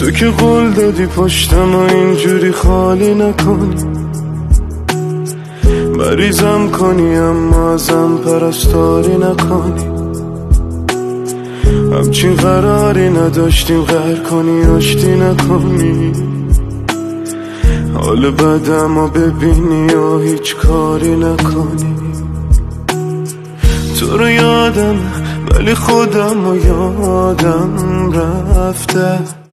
تو که قول دادی پشتم و اینجوری خالی نکنی، مریضم کنی اما ازم پرستاری نکنی. همچین قراری نداشتیم غر کنی آشتی نکنی. حال بدم و ببینی و هیچ کاری نکنی. تو رو یادم ولی خودم و یادم رفته.